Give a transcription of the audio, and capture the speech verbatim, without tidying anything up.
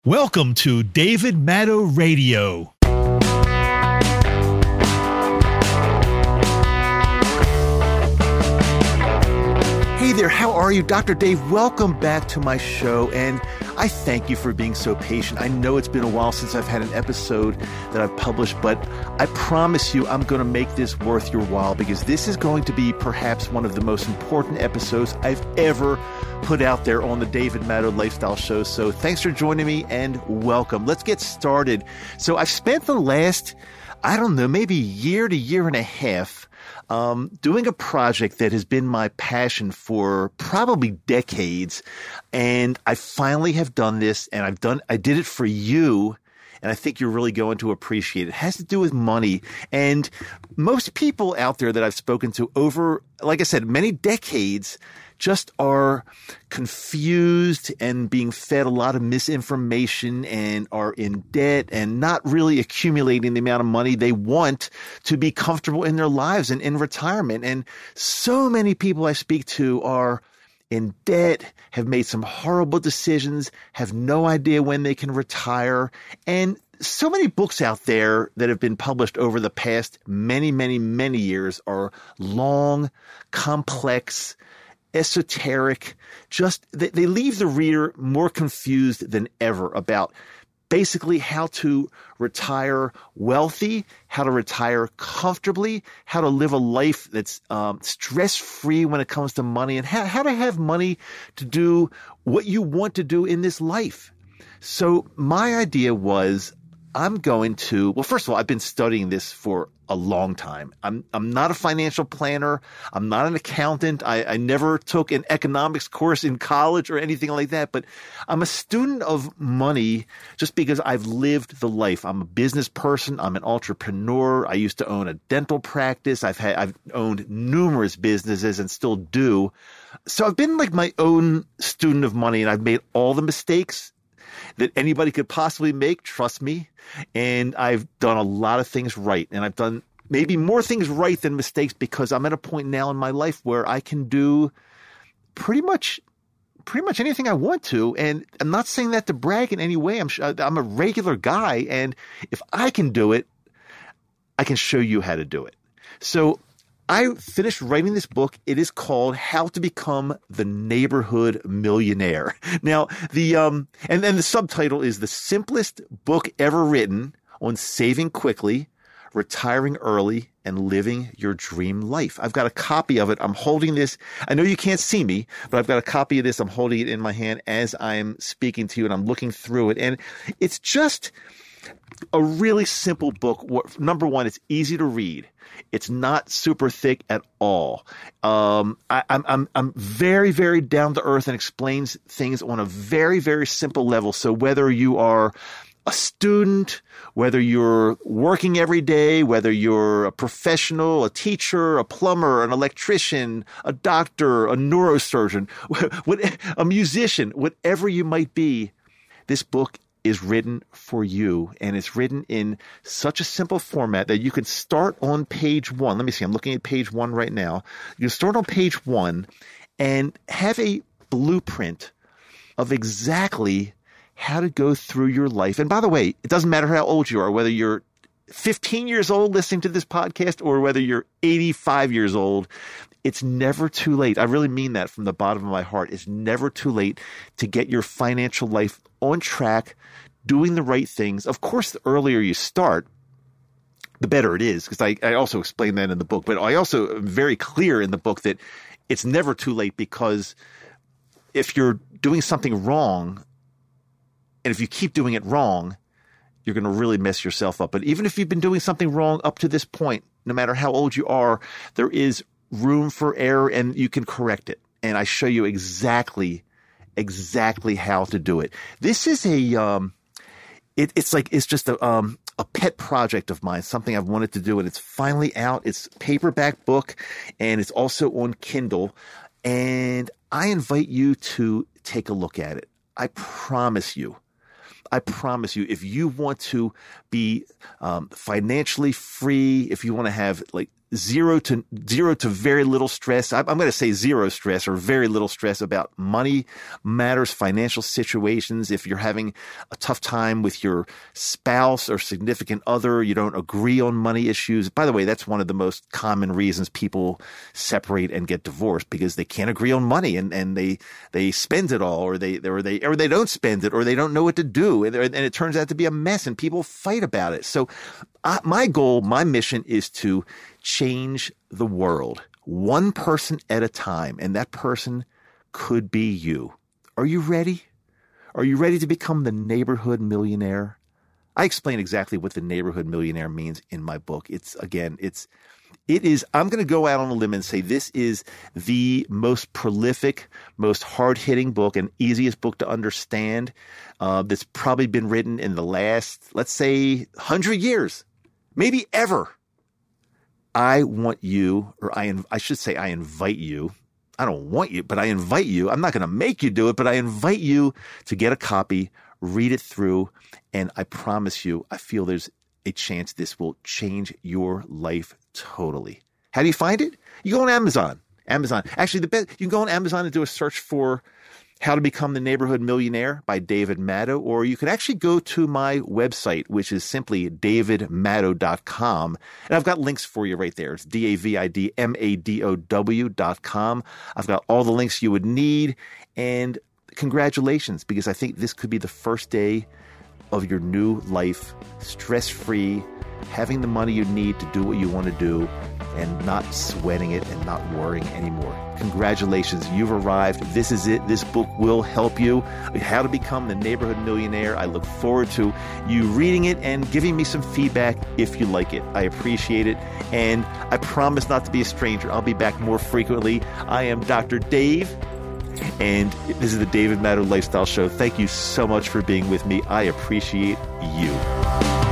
Welcome to David Maddow Radio. Hey there, how are you? Doctor Dave, welcome back to my show, and I thank you for being so patient. I know it's been a while since I've had an episode that I've published, but I promise you I'm going to make this worth your while because this is going to be perhaps one of the most important episodes I've ever put out there on the David Maddow Lifestyle Show. So thanks for joining me and welcome. Let's get started. So I've spent the last, I don't know, maybe year to year and a half Um, doing a project that has been my passion for probably decades. And I finally have done this, and I've done, I did it for you. And I think you're really going to appreciate it. It has to do with money. And most people out there that I've spoken to over, like I said, many decades just are confused and being fed a lot of misinformation and are in debt and not really accumulating the amount of money they want to be comfortable in their lives and in retirement. And so many people I speak to are in debt, have made some horrible decisions, have no idea when they can retire. And so many books out there that have been published over the past many, many, many years are long, complex, esoteric, just they, they leave the reader more confused than ever about basically how to retire wealthy, how to retire comfortably, how to live a life that's um, stress-free when it comes to money, and how, how to have money to do what you want to do in this life. So my idea was I'm going to, well, first of all, I've been studying this for a long time. I'm I'm not a financial planner. I'm not an accountant. I, I never took an economics course in college or anything like that. But I'm a student of money just because I've lived the life. I'm a business person. I'm an entrepreneur. I used to own a dental practice. I've had I've owned numerous businesses and still do. So I've been like my own student of money, and I've made all the mistakes that anybody could possibly make, trust me. And I've done a lot of things right. And I've done maybe more things right than mistakes because I'm at a point now in my life where I can do pretty much pretty much anything I want to. And I'm not saying that to brag in any way. I'm I'm a regular guy. And if I can do it, I can show you how to do it. So I finished writing this book. It is called How to Become the Neighborhood Millionaire. Now, the um, and then the subtitle is The Simplest Book Ever Written on Saving Quickly, Retiring Early, and Living Your Dream Life. I've got a copy of it. I'm holding this. I know you can't see me, but I've got a copy of this. I'm holding it in my hand as I'm speaking to you, and I'm looking through it. And it's just a really simple book. Number one, it's easy to read. It's not super thick at all. Um, I, I'm, I'm, I'm very, very down to earth and explains things on a very, very simple level. So whether you are a student, whether you're working every day, whether you're a professional, a teacher, a plumber, an electrician, a doctor, a neurosurgeon, a musician, whatever you might be, this book is written for you, and it's written in such a simple format that you can start on page one. Let me see. I'm looking at page one right now. You start on page one and have a blueprint of exactly how to go through your life. And by the way, it doesn't matter how old you are, whether you're fifteen years old listening to this podcast or whether you're eighty-five years old. It's never too late. I really mean that from the bottom of my heart. It's never too late to get your financial life on track, doing the right things. Of course, the earlier you start, the better it is, because I, I also explain that in the book. But I also am very clear in the book that it's never too late, because if you're doing something wrong, and if you keep doing it wrong, you're going to really mess yourself up. But even if you've been doing something wrong up to this point, no matter how old you are, there is room for error and you can correct it. And I show you exactly, exactly how to do it. This is a, um, it, it's like, it's just a, um, a pet project of mine, something I've wanted to do. And it's finally out. It's a paperback book, and it's also on Kindle. And I invite you to take a look at it. I promise you, I promise you, if you want to be um, financially free, if you want to have like zero to zero to very little stress. I'm going to say zero stress or very little stress about money matters, financial situations. If you're having a tough time with your spouse or significant other, you don't agree on money issues. By the way, that's one of the most common reasons people separate and get divorced, because they can't agree on money, and, and they they spend it all, or they or they or they don't spend it, or they don't know what to do, and, and it turns out to be a mess, and people fight about it. So uh, my goal, my mission is to change the world one person at a time, and that person could be you. Are you ready? Are you ready to become the neighborhood millionaire? I explain exactly what the neighborhood millionaire means in my book. It's again, it's it is I'm going to go out on a limb and say this is the most prolific, most hard-hitting book and easiest book to understand uh, that's probably been written in the last, let's say, one hundred years, maybe ever. I want you, or I, I should say I invite you. I don't want you, but I invite you. I'm not going to make you do it, but I invite you to get a copy, read it through, and I promise you, I feel there's a chance this will change your life totally. How do you find it? You go on Amazon. Amazon. Actually, the best, you can go on Amazon and do a search for How to Become the Neighborhood Millionaire by David Maddow, or you can actually go to my website, which is simply david maddow dot com. And I've got links for you right there. It's D A V I D M A D O W dot com. I've got all the links you would need. And congratulations, because I think this could be the first day of your new life, stress-free, having the money you need to do what you want to do, and not sweating it and not worrying anymore. Congratulations, you've arrived. This is it. This book will help you. How to Become the Neighborhood Millionaire. I look forward to you reading it and giving me some feedback if you like it. I appreciate it. And I promise not to be a stranger. I'll be back more frequently. I am Doctor Dave, and this is the David Maddow Lifestyle Show. Thank you so much for being with me. I appreciate you.